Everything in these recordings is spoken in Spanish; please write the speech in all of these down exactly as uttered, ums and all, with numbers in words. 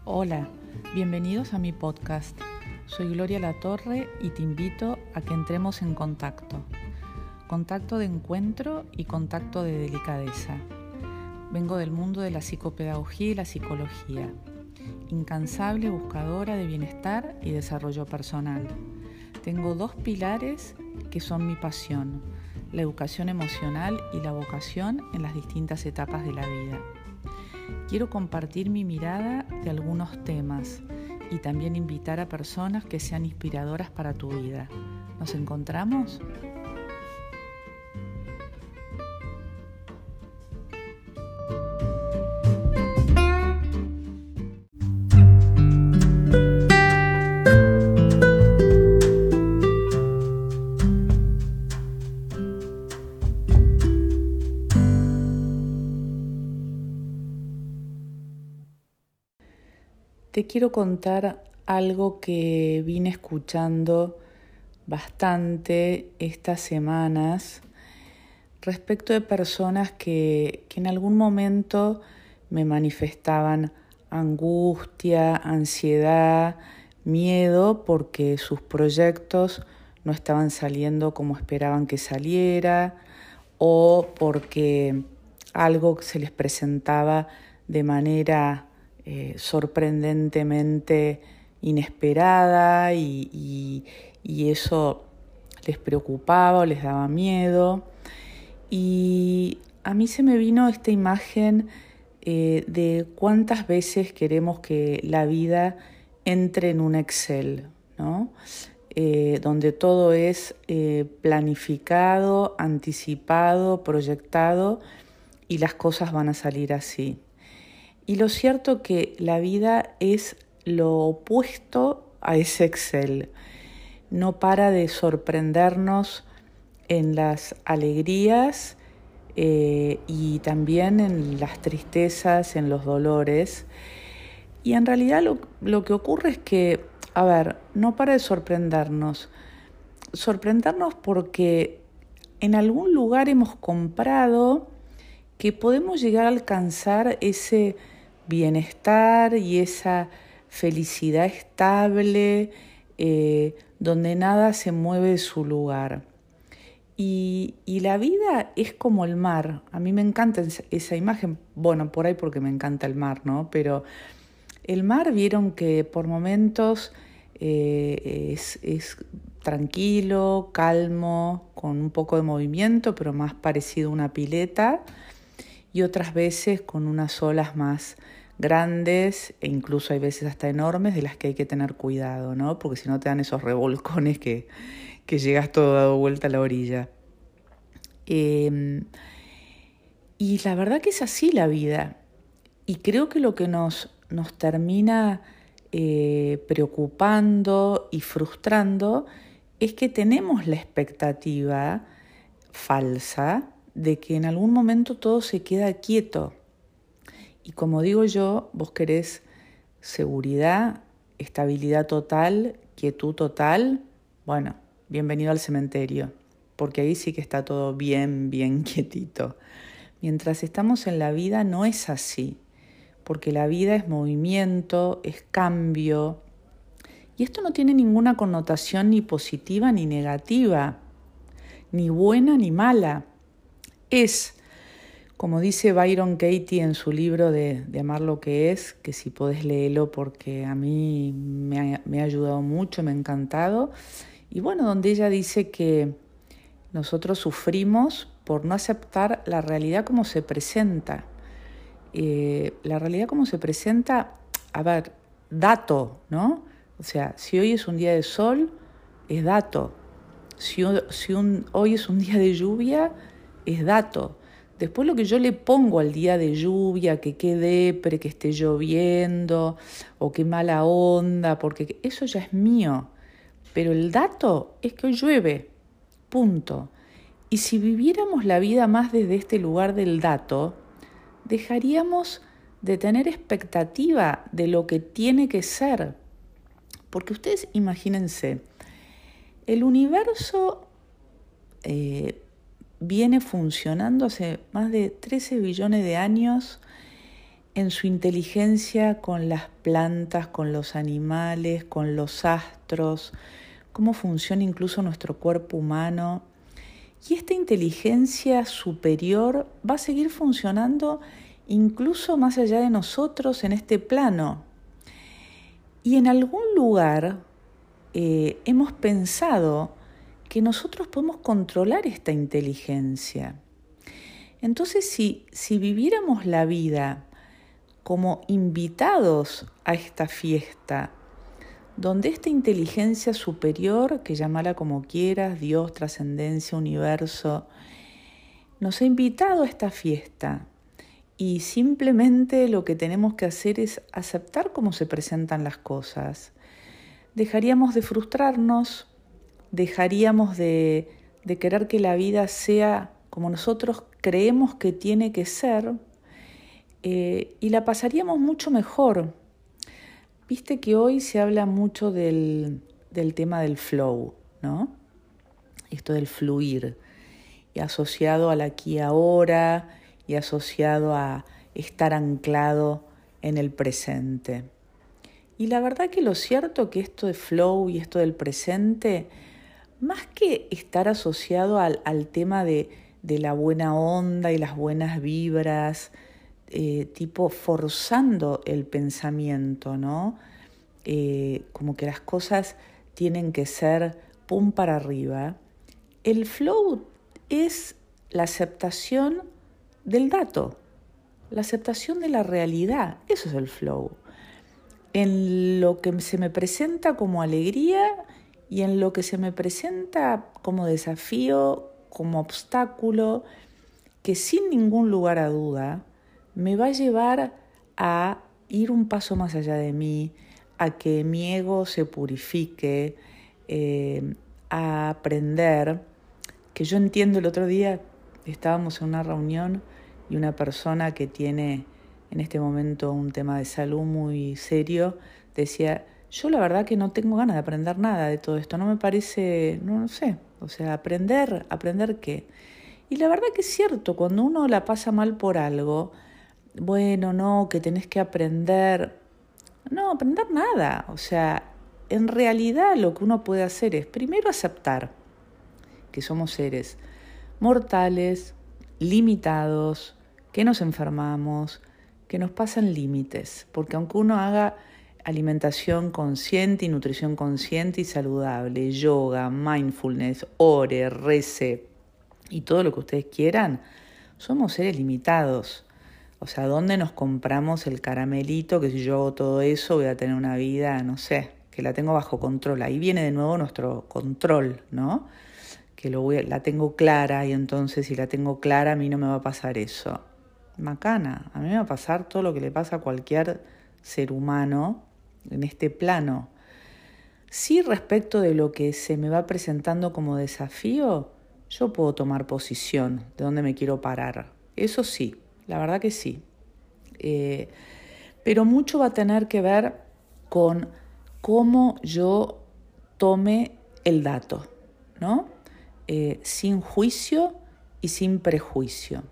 Hola, bienvenidos a mi podcast. Soy Gloria Latorre y te invito a que entremos en contacto. Contacto de encuentro y contacto de delicadeza. Vengo del mundo de la psicopedagogía y la psicología. Incansable buscadora de bienestar y desarrollo personal. Tengo dos pilares que son mi pasión: la educación emocional y la vocación en las distintas etapas de la vida. Quiero compartir mi mirada de algunos temas y también invitar a personas que sean inspiradoras para tu vida. ¿Nos encontramos? Te quiero contar algo que vine escuchando bastante estas semanas respecto de personas que, que en algún momento me manifestaban angustia, ansiedad, miedo porque sus proyectos no estaban saliendo como esperaban que saliera o porque algo se les presentaba de manera Eh, sorprendentemente inesperada y, y, y eso les preocupaba o les daba miedo. Y a mí se me vino esta imagen eh, de cuántas veces queremos que la vida entre en un Excel, ¿no? Eh, donde todo es eh, planificado, anticipado, proyectado y las cosas van a salir así. Y lo cierto que la vida es lo opuesto a ese Excel. No para de sorprendernos en las alegrías eh, y también en las tristezas, en los dolores. Y en realidad lo, lo que ocurre es que, a ver, no para de sorprendernos. Sorprendernos porque en algún lugar hemos comprado que podemos llegar a alcanzar ese bienestar y esa felicidad estable, eh, donde nada se mueve de su lugar. Y, y la vida es como el mar. A mí me encanta esa imagen, bueno, por ahí porque me encanta el mar, ¿no? Pero el mar, vieron que por momentos eh, es, es tranquilo, calmo, con un poco de movimiento, pero más parecido a una pileta, y otras veces con unas olas más grandes e incluso hay veces hasta enormes de las que hay que tener cuidado, ¿no? Porque si no te dan esos revolcones que, que llegas todo dado vuelta a la orilla. Eh, y la verdad que es así la vida. Y creo que lo que nos, nos termina eh, preocupando y frustrando es que tenemos la expectativa falsa de que en algún momento todo se queda quieto. Y como digo yo, vos querés seguridad, estabilidad total, quietud total. Bueno, bienvenido al cementerio, porque ahí sí que está todo bien, bien quietito. Mientras estamos en la vida no es así, porque la vida es movimiento, es cambio. Y esto no tiene ninguna connotación ni positiva ni negativa, ni buena ni mala. Es, como dice Byron Katie en su libro de, de Amar lo que es, que si podés léelo porque a mí me ha, me ha ayudado mucho, me ha encantado. Y bueno, donde ella dice que nosotros sufrimos por no aceptar la realidad como se presenta. Eh, la realidad como se presenta, a ver, dato, ¿no? O sea, si hoy es un día de sol, es dato. Si, si un, hoy es un día de lluvia, es dato. Después lo que yo le pongo al día de lluvia, que qué depre, que esté lloviendo, o qué mala onda, porque eso ya es mío. Pero el dato es que hoy llueve, punto. Y si viviéramos la vida más desde este lugar del dato, dejaríamos de tener expectativa de lo que tiene que ser. Porque ustedes imagínense, el universo eh, viene funcionando hace más de trece billones de años en su inteligencia con las plantas, con los animales, con los astros, cómo funciona incluso nuestro cuerpo humano. Y esta inteligencia superior va a seguir funcionando incluso más allá de nosotros en este plano. Y en algún lugar eh, hemos pensado que nosotros podemos controlar esta inteligencia. Entonces, si, si viviéramos la vida como invitados a esta fiesta, donde esta inteligencia superior, que llámala como quieras, Dios, trascendencia, universo, nos ha invitado a esta fiesta, y simplemente lo que tenemos que hacer es aceptar cómo se presentan las cosas. Dejaríamos de frustrarnos, dejaríamos de, de querer que la vida sea como nosotros creemos que tiene que ser, eh, y la pasaríamos mucho mejor. Viste que hoy se habla mucho del, del tema del flow, ¿no? Esto del fluir, y asociado al aquí y ahora, y asociado a estar anclado en el presente. Y la verdad que lo cierto que esto de flow y esto del presente, más que estar asociado al, al tema de, de la buena onda y las buenas vibras, eh, tipo forzando el pensamiento, ¿no? Eh, como que las cosas tienen que ser pum para arriba. El flow es la aceptación del dato, la aceptación de la realidad. Eso es el flow. En lo que se me presenta como alegría y en lo que se me presenta como desafío, como obstáculo, que sin ningún lugar a duda me va a llevar a ir un paso más allá de mí, a que mi ego se purifique, eh, a aprender. Que yo entiendo, el otro día estábamos en una reunión y una persona que tiene en este momento un tema de salud muy serio decía, yo la verdad que no tengo ganas de aprender nada de todo esto, no me parece, no, no sé, o sea, aprender, ¿aprender qué? Y la verdad que es cierto, cuando uno la pasa mal por algo, bueno, no, que tenés que aprender, no, aprender nada, o sea, en realidad lo que uno puede hacer es primero aceptar que somos seres mortales, limitados, que nos enfermamos, que nos pasan límites, porque aunque uno haga alimentación consciente y nutrición consciente y saludable, yoga, mindfulness, ore, rece y todo lo que ustedes quieran, somos seres limitados. O sea, ¿dónde nos compramos el caramelito que si yo hago todo eso voy a tener una vida, no sé, que la tengo bajo control? Ahí viene de nuevo nuestro control, ¿no? Que lo voy a, la tengo clara y entonces si la tengo clara a mí no me va a pasar eso. Macana, a mí me va a pasar todo lo que le pasa a cualquier ser humano en este plano. Sí, respecto de lo que se me va presentando como desafío, yo puedo tomar posición de dónde me quiero parar. Eso sí, la verdad que sí. Eh, pero mucho va a tener que ver con cómo yo tome el dato, ¿no? Eh, sin juicio y sin prejuicio.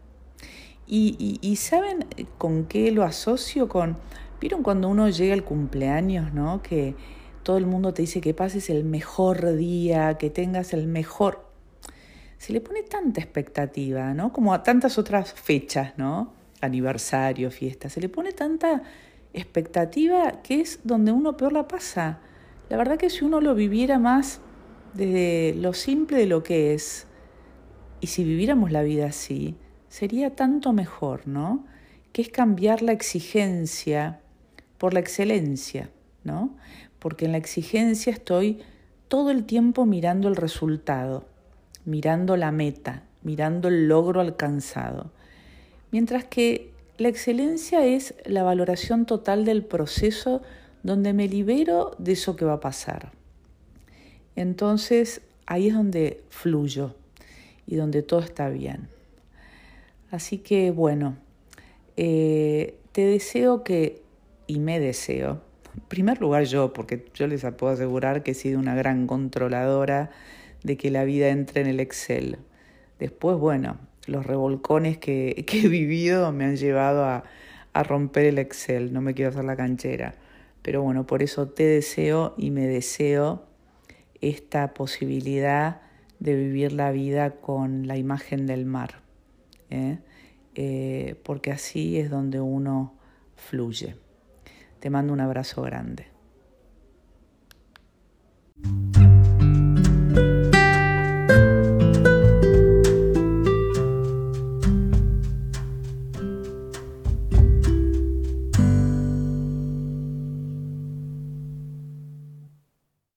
Y, y, y ¿saben con qué lo asocio? Con, ¿vieron cuando uno llega al cumpleaños, ¿no? Que todo el mundo te dice que pases el mejor día, que tengas el mejor. Se le pone tanta expectativa, ¿no? Como a tantas otras fechas, ¿no? Aniversario, fiesta. Se le pone tanta expectativa que es donde uno peor la pasa. La verdad que si uno lo viviera más desde lo simple de lo que es, y si viviéramos la vida así, sería tanto mejor, ¿no? Que es cambiar la exigencia por la excelencia, ¿no? Porque en la exigencia estoy todo el tiempo mirando el resultado, mirando la meta, mirando el logro alcanzado. Mientras que la excelencia es la valoración total del proceso donde me libero de eso que va a pasar. Entonces, ahí es donde fluyo y donde todo está bien. Así que, bueno, eh, te deseo que, y me deseo, en primer lugar yo, porque yo les puedo asegurar que he sido una gran controladora de que la vida entre en el Excel. Después, bueno, los revolcones que, que he vivido me han llevado a, a romper el Excel, no me quiero hacer la canchera. Pero bueno, por eso te deseo y me deseo esta posibilidad de vivir la vida con la imagen del mar, ¿eh? Eh, porque así es donde uno fluye. Te mando un abrazo grande.